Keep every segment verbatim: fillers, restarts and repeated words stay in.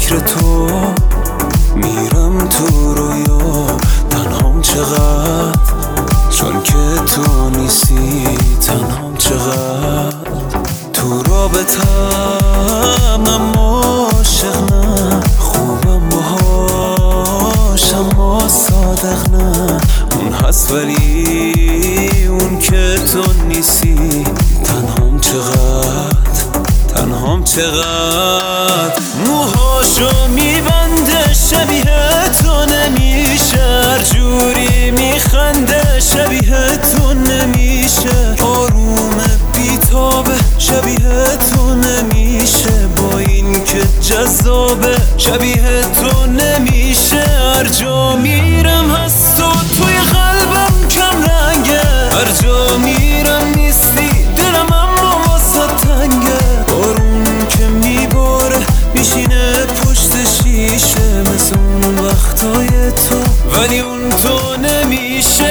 فکر تو میرم تو رویا، تنهام چقدر چون که تو نیستی، تنهام چقدر تو رابطم، اما عاشق نه، خوبم باهاش اما صادق نه، اون هست ولی اون که تو نیستی، تنهام چقدر تنهام چقدر موهاشو میبنده شبیه تو نمیشه، هر جوری میخنده شبیه تو نمیشه، آرومه بیتابه شبیه تو نمیشه، با این که جذابه شبیه تو نمیشه، هر جا میرم هست و توی قلبم کم رنگه، هر جا میرم نیستی دلم اما واسه تنگه، بارون که میباره میشینه پشت شیشه، مثل اون وقتای تو ولی اون تو نمیشه.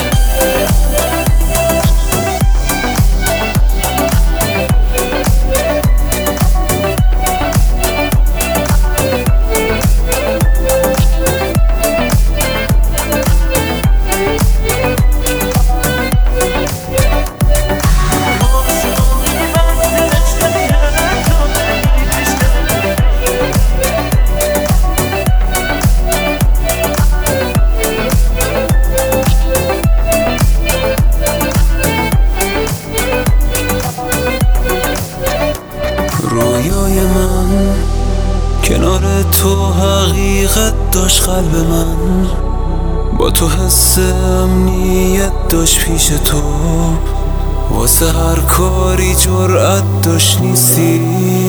رویای من کنار تو حقیقت داشت، قلب من با تو حس امنیت داشت، پیش تو واسه هر کاری جرأت داشت، نیستی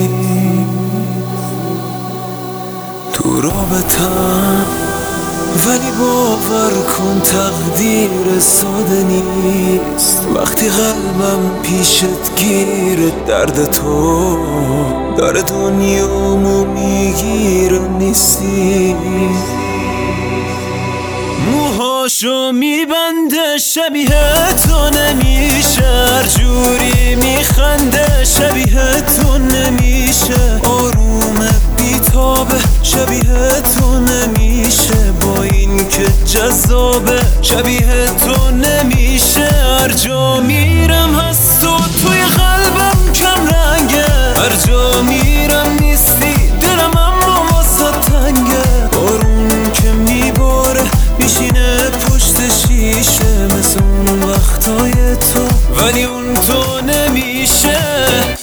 تو رابطم ولی باور کن تقدیر ساده نیست، وقتی قلبم پیشت گیره درد تو داره دنیامو میگیره، نیستی موهاشو میبنده شبیه تو نمیشه، هر جوری میخنده شبیه تو نمیشه، آرومه بیتابه شبیه تو نمیشه، با این که جذابه شبیه تو نمیشه، هر جا میرم هست و توی قلبم کم رنگه، هر جا میرم نیستی دلم اما واسه تنگه، بارون که میباره میشینه پشت شیشه، مثل اون وقتای تو ولی اون تو نمیشه.